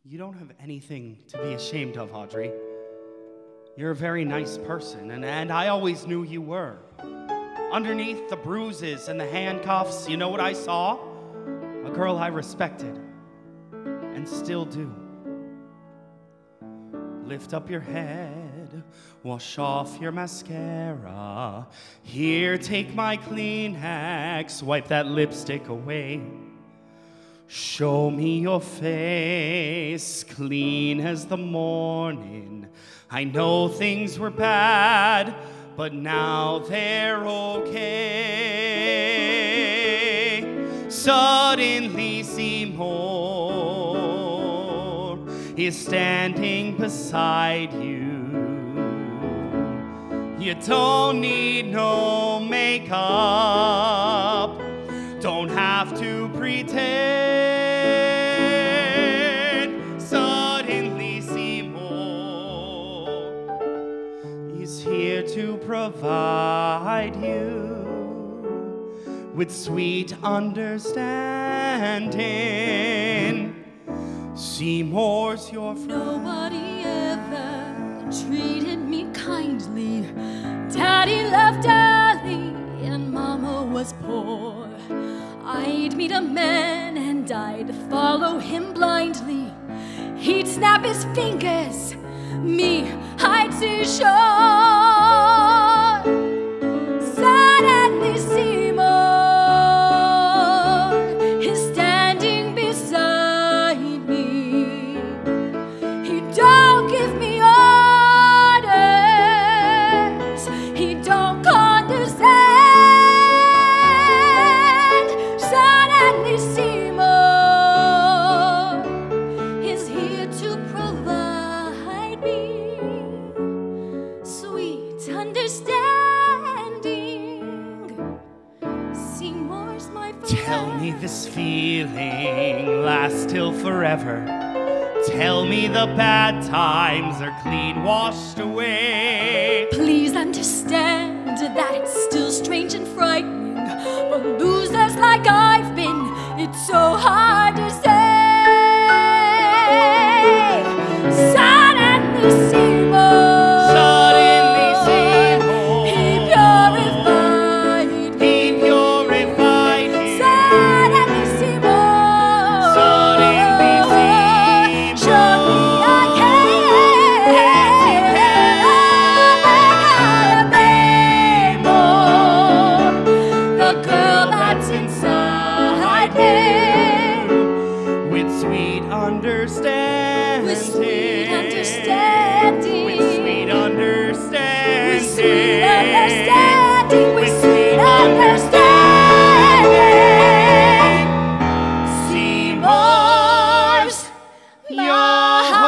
You don't have anything to be ashamed of, Audrey. You're a very nice person, and I always knew you were. Underneath the bruises and the handcuffs, you know what I saw? A girl I respected, and still do. Lift up your head, wash off your mascara. Here, take my Kleenex, wipe that lipstick away. Show me your face, clean as the morning. I know things were bad, but now they're okay. Suddenly Seymour is standing beside you. You don't need no makeup, don't have to pretend. Suddenly Seymour is here to provide you with sweet understanding. Seymour's your friend. Nobody ever treated me kindly. Daddy loved early and Mama was poor. I'd meet a man and I'd follow him blindly. He'd snap his fingers, me, I'd see shore. Suddenly Seymour is standing beside me. He don't give me orders, he don't condescend. Suddenly Seymour is here to provide me sweet understanding. Seymour's my friend. Tell me this feeling lasts till forever. Tell me the bad times are clean washed away. Please understand that it's still strange and frightening. For losers like I've been, it's so hard to say. Suddenly Seymour, Suddenly Seymour, he purified me. he purified you. Suddenly Seymour, Suddenly Seymour, showed me I can more. The girl that's inside me. with sweet understanding. With sweet understanding. With sweet understanding. With sweet understanding. With sweet understanding. Seymour's Your